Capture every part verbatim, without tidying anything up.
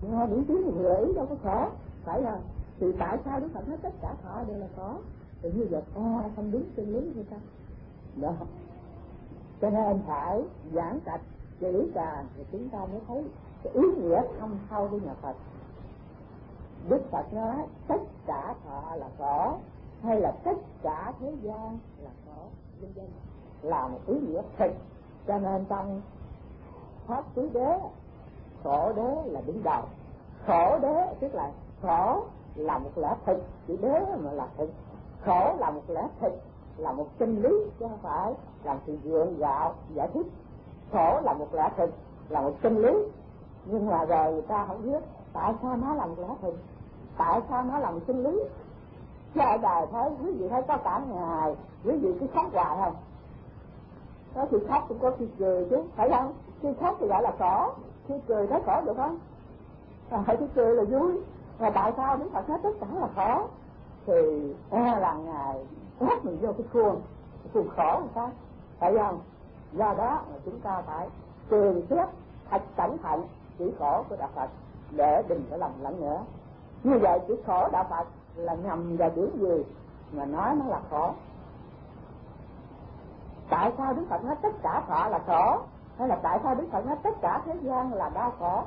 nghe điểm tiếng thì người ý đâu có khổ, phải không? Thì tại sao Đức Phật nói tất cả thọ đều là khổ? Thì như vậy à, không đúng chân lý hay sao? Đó. Cho nên phải giảng trạch kỹ càng thì chúng ta mới thấy cái ý nghĩa thâm sâu của nhà Phật. Đức Phật nói tất cả thọ là khổ, hay là tất cả thế gian là khổ, vân vân, là một ý nghĩa thực. Cho nên trong pháp tứ đế, khổ đế là đứng đầu. Khổ đế tức là khổ là một lẽ thực, chỉ đế mà là thực. Khổ là một lẽ thực, là một chân lý, chứ không phải làm sự gượng gạo giải thích. Khổ là một lẽ thực, là một chân lý, nhưng mà rồi người ta không biết tại sao nó là một lẽ thực, tại sao nó là một chân lý. Chứ ở đời thấy quý vị thấy có cả ngày quý vị cứ khóc hoài không? Có khi khóc cũng có khi cười chứ, phải không? Khi khóc thì gọi là khổ, khi cười thấy khổ được không? À, khi cười là vui. Mà tại sao Đức Phật nói tất cả là khổ? Thì e là Ngài ép mình vô cái khuôn, cái khuôn khổ làm sao? Phải không? Do đó mà chúng ta phải thường xét thật cẩn thận chỉ khổ của Đạo Phật để đừng có lầm lẫn nữa. Như vậy chỉ khổ Đạo Phật là nhằm vào điểm gì mà nói nó là khổ? Tại sao Đức Phật nói tất cả thọ là khổ? Hay là tại sao Đức Phật nói tất cả thế gian là đau khổ?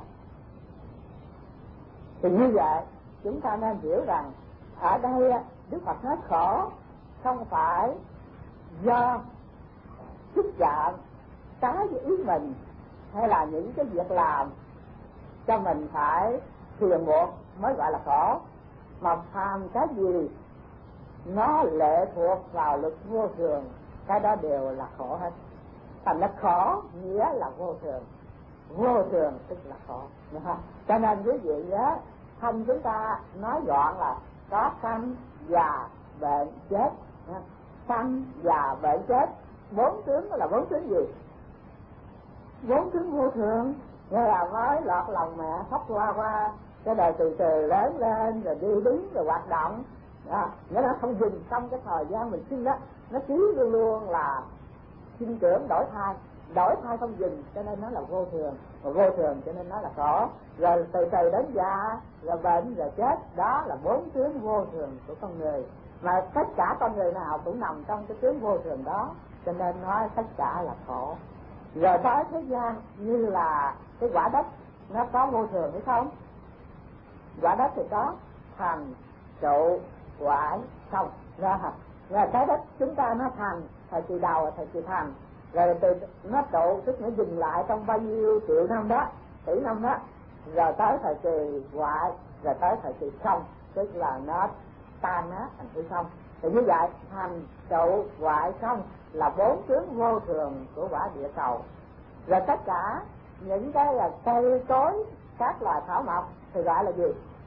Thì như vậy chúng ta nên hiểu rằng ở đây Đức Phật nói khổ không phải do xúc chạm trái với ý mình, hay là những cái việc làm cho mình phải phiền muộn mới gọi là khổ, mà phàm cái gì nó lệ thuộc vào luật vô thường, cái đó đều là khổ hết. Thành là khổ nghĩa là vô thường, vô thường tức là khổ. Cho nên quý vị nhớ, thân chúng ta nói gọn là có sanh, già, bệnh, chết. Sanh, già, bệnh, chết, bốn tướng là bốn tướng gì? Bốn tướng vô thường. Nghe là mới lọt lòng mẹ khóc qua qua, cái đời từ từ lớn lên rồi đi đứng rồi hoạt động. Đó, nghĩa là không dừng trong cái thời gian mình sinh đó, nó cứ luôn luôn là sinh trưởng đổi thai, đổi thai không dừng, cho nên nó là vô thường, và vô thường cho nên nó là khổ. Rồi từ từ đến già, rồi bệnh, rồi chết, đó là bốn tướng vô thường của con người, mà tất cả con người nào cũng nằm trong cái tướng vô thường đó, cho nên nói tất cả là khổ. Rồi tới thế gian như là cái quả đất, nó có vô thường hay không? Quả đất thì có thành, trụ, hoại, không ra học. Rồi cái đất chúng ta nó thành thời kỳ đầu, thời kỳ thành, rồi từ nó trụ tức nó dừng lại trong bao nhiêu triệu năm đó, tỷ năm đó, rồi tới thời kỳ hoại, rồi tới thời kỳ không, tức là nó tan nát thành hư không. Thì như vậy thành, trụ, hoại, không là bốn tướng vô thường của quả địa cầu. Rồi tất cả những cái là cây cối, các loài thảo mộc thì gọi là gì?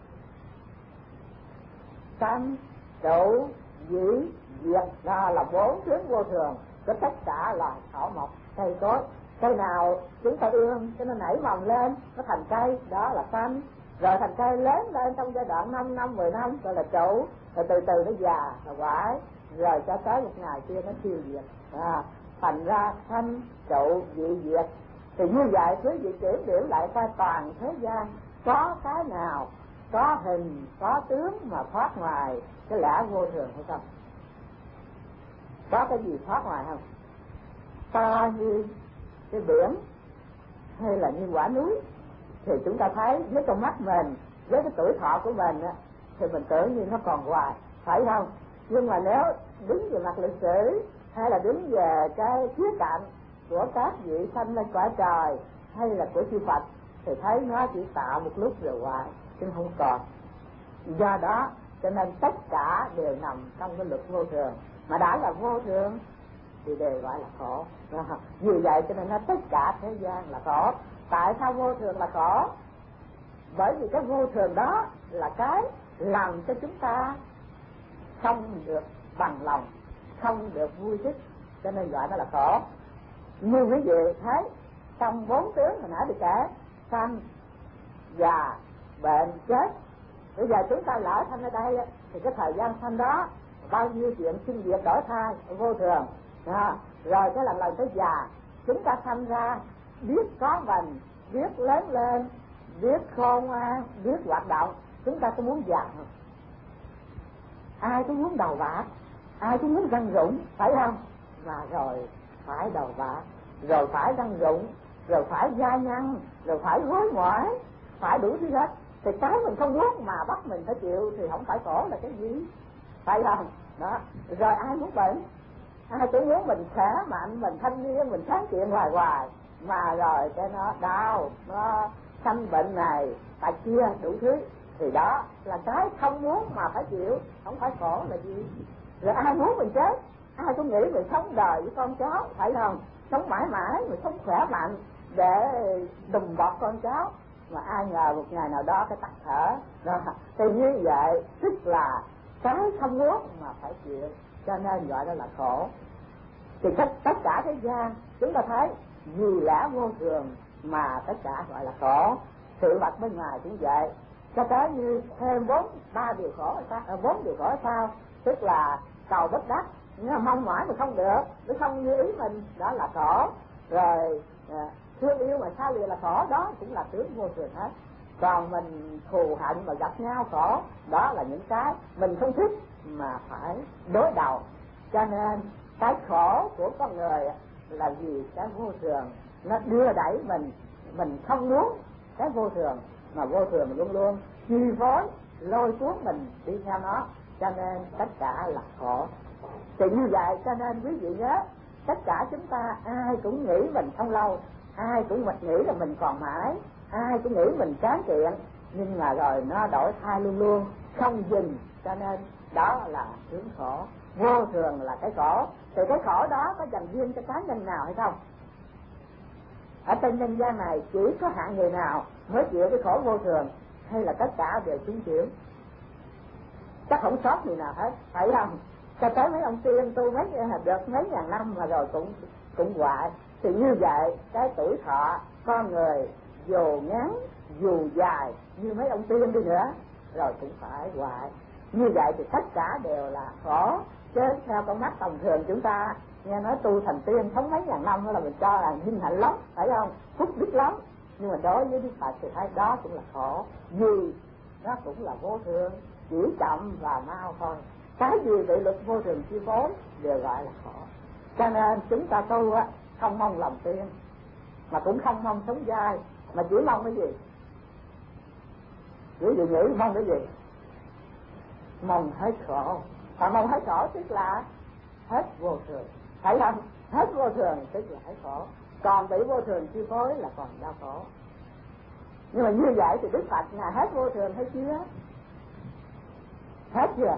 Sanh, trụ, dĩ, diệt, đó là bốn tướng vô thường của tất cả loài thảo mộc, cây cối. Cây nào chúng ta ươm cho nó nảy mầm lên, nó thành cây, đó là sanh. Rồi thành cây lớn lên trong giai đoạn năm năm, mười năm, gọi là trụ. Rồi từ từ nó già, nó hoại, rồi cho tới một ngày kia nó tiêu diệt. À, thành ra sanh, trụ, dị, diệt. Thì như vậy quý vị kiểm điểm lại coi toàn thế gian có cái nào có hình, có tướng mà thoát ngoài cái lẽ vô thường hay không? Có cái gì thoát ngoài không? To như cái biển hay là như quả núi thì chúng ta thấy với con mắt mình, với cái tuổi thọ của mình á, thì mình tưởng như nó còn hoài, phải không? Nhưng mà nếu đứng về mặt lịch sử hay là đứng về cái khía cạnh của các vị sanh lên cõi trời hay là của chư Phật thì thấy nó chỉ tạo một lúc rồi hoài chứ không còn. Do đó cho nên tất cả đều nằm trong cái luật vô thường, mà đã là vô thường thì đều gọi là khổ. Vì vậy cho nên nó tất cả thế gian là khổ. Tại sao vô thường là khổ? Bởi vì cái vô thường đó là cái làm cho chúng ta không được bằng lòng, không được vui thích, cho nên gọi nó là khổ. Như quý vị thấy trong bốn tướng hồi nãy được kể, sanh, già, bệnh, chết. Bây giờ chúng ta lỡ sanh ở đây thì cái thời gian sanh đó bao nhiêu chuyện sinh diệt đổi thai vô thường đó. Rồi cái lần lần tới già chúng ta sanh ra biết có mình, biết lớn lên, biết khôn ngoan, biết hoạt động, chúng ta có muốn già không? Ai cũng muốn đầu bạc, ai cũng muốn răng rụng, phải không? Mà rồi phải đầu bạc, rồi phải răng rụng, rồi phải da nhăn, rồi phải gối mỏi, phải đủ thứ hết. Thì cái mình không muốn mà bắt mình phải chịu thì không phải khổ là cái gì, phải không? Đó. Rồi ai muốn bệnh, ai cũng muốn mình khỏe mạnh, mình thanh niên, mình sáng kiện hoài hoài, mà rồi cái nó đau, nó sanh bệnh này tại kia đủ thứ. Thì đó là cái không muốn mà phải chịu, không phải khổ là gì. Rồi ai muốn mình chết, ai cũng nghĩ mình sống đời với con cháu, phải không? Sống mãi mãi, mình sống khỏe mạnh để đùm bọc con cháu. Mà ai ngờ một ngày nào đó cái tắt thở. Rồi, thì như vậy tức là cái không muốn mà phải chịu, cho nên gọi đó là khổ. Thì tất, tất cả thế gian chúng ta thấy vì lẽ vô thường mà tất cả gọi là khổ. Sự vật bên ngoài cũng vậy, cho tới như thêm bốn ba điều khổ sao, bốn điều khổ sao, tức là cầu bất đắc, mong mỏi mà không được, nó không như ý mình, đó là khổ. Rồi à, thương yêu mà xa lìa là khổ, đó cũng là tướng vô thường hết. Còn mình thù hận mà gặp nhau khổ, đó là những cái mình không thích mà phải đối đầu. Cho nên cái khổ của con người là vì cái vô thường nó đưa đẩy mình, mình không muốn cái vô thường, mà vô thường luôn luôn chi phối lôi cuốn mình đi theo nó, cho nên tất cả là khổ. Thì như vậy cho nên quý vị nhớ, tất cả chúng ta ai cũng nghĩ mình không lâu, ai cũng mình nghĩ là mình còn mãi, ai cũng nghĩ mình tráng kiện, nhưng mà rồi nó đổi thay luôn luôn, không dừng, cho nên đó là tướng khổ. Vô thường là cái khổ. Thì cái khổ đó có dành riêng cho cá nhân nào hay không? Ở trên nhân gian này chỉ có hạng người nào mới chịu cái khổ vô thường, hay là tất cả đều chúng chịu? Chắc không sót người nào hết, phải không? Cho tới mấy ông tiên tu mấy được mấy ngàn năm mà rồi cũng cũng hoại. Thì như vậy cái tuổi thọ con người dù ngắn dù dài như mấy ông tiên đi nữa rồi cũng phải hoại. Như vậy thì tất cả đều là khổ. Chứ theo con mắt tầm thường chúng ta nghe nói tu thành tiên sống mấy ngàn năm là mình cho là vinh hạnh lắm, phải không? Phúc đức lắm. Nhưng mà đối với Đức Phật thì thấy đó cũng là khổ, vì nó cũng là vô thường, chỉ chậm và mau thôi. Cái gì bị luật vô thường chi phối đều gọi là khổ. Cho nên chúng ta tu á không mong làm tiên, mà cũng không mong sống dai, mà chỉ mong cái gì? Chỉ gì nghĩ mong cái gì? Mong hết khổ. Mà mong hết khổ tức là hết vô thường, phải không? Hết vô thường tức là hết khổ. Còn bị vô thường chi phối là còn đau khổ. Nhưng mà như vậy thì Đức Phật là hết vô thường hay chưa? Hết chưa?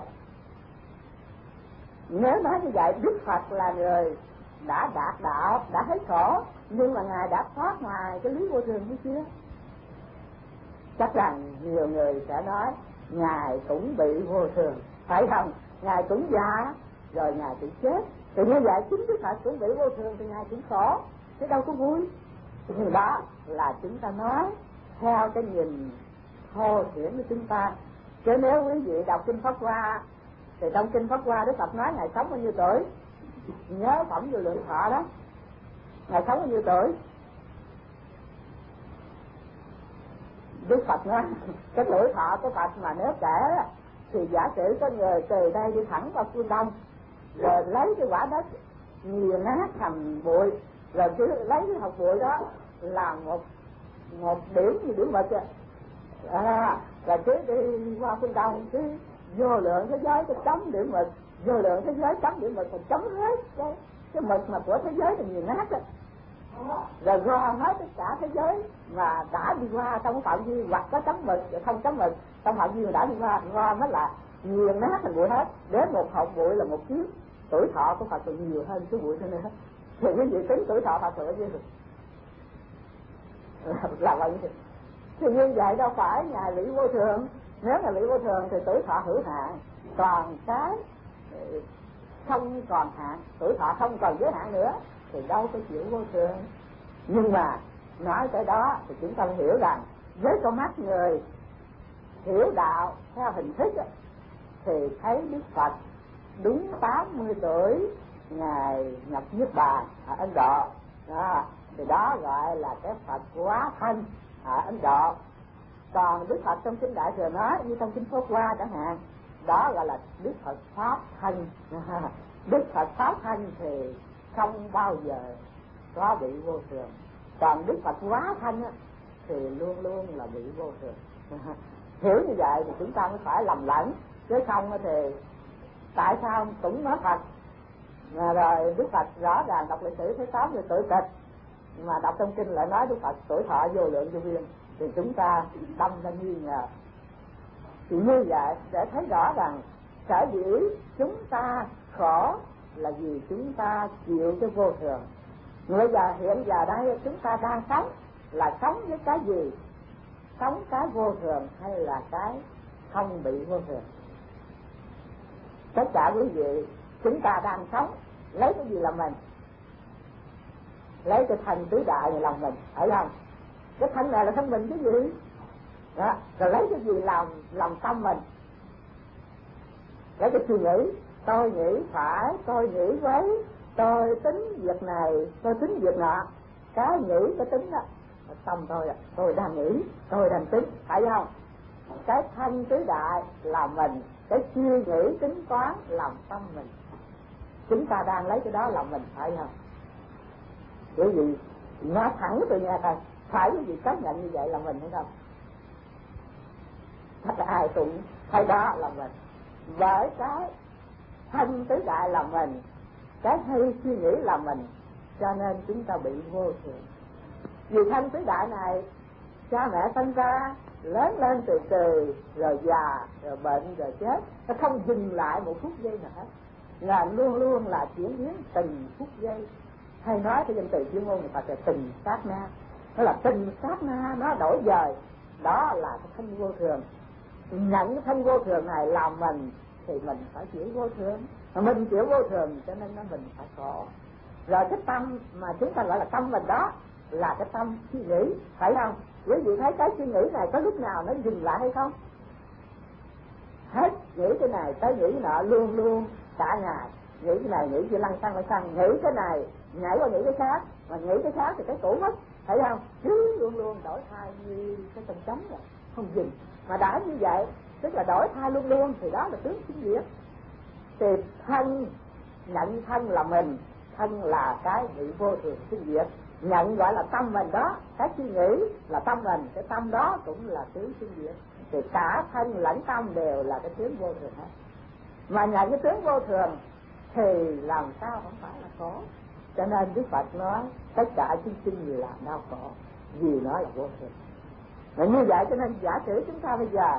Nếu nói như vậy, Đức Phật là người đã đạt đạo, đã hết khổ, nhưng mà Ngài đã thoát ngoài cái lý vô thường hay chưa? Chắc rằng nhiều người sẽ nói Ngài cũng bị vô thường, phải không? Ngài cũng già, rồi Ngài cũng chết. Thì như vậy chính Đức Phật cũng bị vô thường thì Ngài cũng khổ, chứ đâu có vui. Nhưng đó là chúng ta nói theo cái nhìn thô thiển của chúng ta. Chứ nếu quý vị đọc Kinh Pháp Hoa, thì trong Kinh Pháp Hoa Đức Phật nói Ngài sống bao nhiêu tuổi? Nhớ phẩm Vô Lượng Thọ đó, Ngài sống bao nhiêu tuổi? Đức Phật nói cái tuổi thọ của Phật mà nếu kể thì giả sử có người từ đây đi thẳng vào phương Đông, rồi lấy cái quả đất nghiền nát thành bụi, rồi cứ lấy cái hột bụi đó làm một một điểm như điểm mực à, rồi cứ đi qua phương Đông, cứ vô lượng thế giới cái chấm điểm mực, vô lượng thế giới chấm điểm mực, rồi chấm hết cái cái mực mà của thế giới thì nghiền nát đó, rồi gom hết tất cả thế giới mà đã đi qua trong phạm vi hoặc có chấm mực không chấm mực trong phạm vi mà đã đi qua, gom hết là nghiền nát thành bụi hết. Đến một hộp bụi là một chiếc. Tuổi thọ của Phật còn nhiều hơn cái bụi thế nữa. Thì quý vị tính tuổi thọ Phật là bao nhiêu rồi? Là bao nhiêu? Thì như vậy đâu phải Ngài lý vô thường. Nếu Ngài lý vô thường thì tuổi thọ hữu hạn, còn cái không còn hạn, tuổi thọ không còn giới hạn nữa thì đâu có chịu vô thường. Nhưng mà nói tới đó thì chúng ta hiểu rằng với con mắt người hiểu đạo theo hình thức ấy, thì thấy Đức Phật đúng tám mươi tuổi Ngài nhập Niết Bàn ở Ấn Độ đó, thì đó gọi là cái Phật hóa thân ở Ấn Độ. Còn Đức Phật trong kinh Đại Thừa nói như trong kinh Pháp Hoa chẳng hạn, đó gọi là Đức Phật pháp thân. Đức Phật pháp thân thì không bao giờ có bị vô thường. Còn Đức Phật hóa thân á, thì luôn luôn là bị vô thường. Hiểu như vậy thì chúng ta mới phải lầm lẫn, chứ không thì tại sao cũng nói Phật mà rồi Đức Phật rõ ràng đọc lịch sử thấy tám mươi tuổi kịch, mà đọc trong kinh lại nói Đức Phật tuổi thọ vô lượng vô biên, thì chúng ta đâm ra nghi ngờ. Thì như vậy để thấy rõ rằng sở dĩ chúng ta khổ là vì chúng ta chịu cái vô thường. Bây giờ hiện giờ đây chúng ta đang sống là sống với cái gì? Sống cái vô thường hay là cái không bị vô thường? Tất cả quý vị, chúng ta đang sống lấy cái gì làm mình? Lấy cái thân tứ đại này làm mình, phải không? Cái thân này là thân mình cái gì? Đó. Rồi lấy cái gì làm làm tâm mình? Lấy cái suy nghĩ, tôi nghĩ phải, tôi nghĩ với, tôi tính việc này, tôi tính việc nọ. Cái nghĩ, cái tính đó tâm tôi, tôi đang nghĩ, tôi đang tính, phải không? Cái thân tứ đại là mình, cái suy nghĩ tính toán làm tâm mình. Chúng ta đang lấy cái đó làm mình, phải không? Bởi vì nói thẳng tôi nghe coi, phải cái gì chấp nhận như vậy là mình hay không? Tất cả ai cũng thấy đó là mình. Bởi cái thân tứ đại là mình, cái hay suy nghĩ là mình, cho nên chúng ta bị vô thường. Vì thân tứ đại này cha mẹ sinh ra lớn lên từ từ, rồi già, rồi bệnh, rồi chết, nó không dừng lại một phút giây nào hết, là luôn luôn là chuyển biến từng phút giây. Hay nói cái danh từ chuyên môn người ta là từng sát na, nó là từng sát na nó đổi dời, đó là cái thân vô thường. Nhận cái thân vô thường này làm mình thì mình phải chịu vô thường, mà mình chịu vô thường cho nên nó mình phải khổ. Rồi cái tâm mà chúng ta gọi là tâm mình đó là cái tâm suy nghĩ, phải không? Quý vị thấy cái suy nghĩ này có lúc nào nó dừng lại hay không? Hết nghĩ cái này tới nghĩ nọ, luôn luôn cả ngày nghĩ cái này, nghĩ cái lăng xăng lăng xăng, nghĩ cái này nhảy qua nghĩ cái khác, mà nghĩ cái khác thì cái cũ mất, thấy không? Cứ luôn luôn đổi thay như cái tầng trống rồi, không dừng. Mà đã như vậy tức là đổi thay luôn luôn, thì đó là tướng sinh diệt. Thì thân, nhận thân là mình, thân là cái bị vô thường sinh diệt. Nhận gọi là tâm mình đó, cái suy nghĩ là tâm mình, cái tâm đó cũng là tướng sinh diệt. Thì cả thân lẫn tâm đều là cái tướng vô thường hết. Mà nhận cái tướng vô thường thì làm sao không phải là khổ. Cho nên Đức Phật nói tất cả chúng sinh là đau khổ, vì nó là vô thường. Và như vậy cho nên giả sử chúng ta bây giờ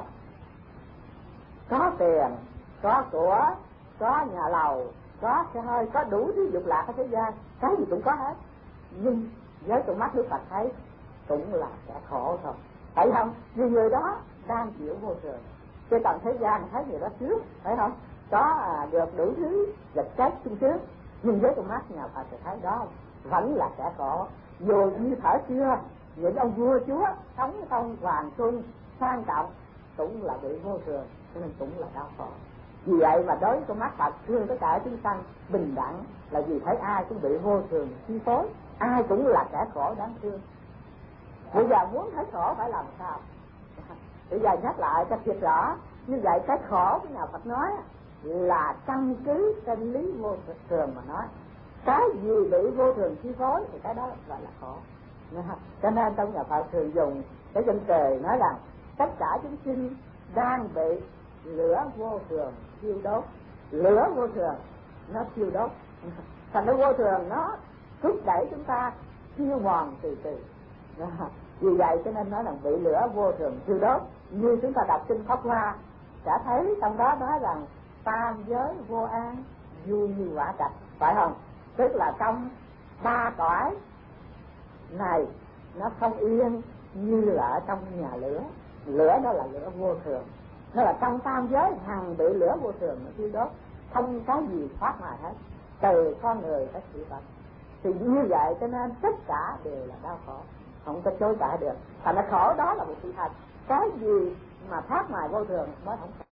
có tiền, có của, có nhà lầu, có xe hơi, có đủ thứ dục lạc ở thế gian, cái gì cũng có hết, nhưng với con mắt Đức Phật thấy cũng là sẽ khổ thôi, phải không? Vì người đó đang chịu vô thường. Chứ còn thế gian thấy người đó trước, phải không? Có à, được đủ thứ vật chất sung sướng, nhưng với con mắt nhà Phật thì thấy đó vẫn là sẽ khổ. Dù như thở xưa những ông vua chúa sống trong hoàng xuân sang trọng cũng là bị vô thường, cho nên cũng là đau khổ. Vì vậy mà đối với con mắt Phật thương tất cả chúng sanh bình đẳng, là vì thấy ai cũng bị vô thường chi phối, ai cũng là kẻ khổ đáng thương. Bây giờ muốn thấy khổ phải làm sao? Bây giờ nhắc lại cho thiệt rõ, như vậy cái khổ của nhà Phật nói là căn cứ chân lý vô thường mà nói. Cái gì bị vô thường chi phối thì cái đó gọi là khổ. Cho nên trong nhà Phật thường dùng cái danh từ nói rằng tất cả chúng sinh đang bị lửa vô thường thiêu đốt. Lửa vô thường nó thiêu đốt, thành nó vô thường nó thúc đẩy chúng ta thiêu mòn từ từ. Vì vậy cho nên nói rằng bị lửa vô thường thiêu đốt. Như chúng ta đọc kinh Pháp Hoa sẽ thấy trong đó nói rằng tam giới vô an vui như quả trạch, phải không? Tức là trong ba cõi này nó không yên như là ở trong nhà lửa. Lửa đó là lửa vô thường, nó là trong tam giới hằng bị lửa vô thường nó thiêu đốt, không có gì thoát ngoài hết, từ con người tới sự vật. Thì như vậy cho nên tất cả đều là đau khổ, không có chối cãi được. Thành ra khổ đó là một sự thật. Cái gì mà thoát ngoài vô thường mới không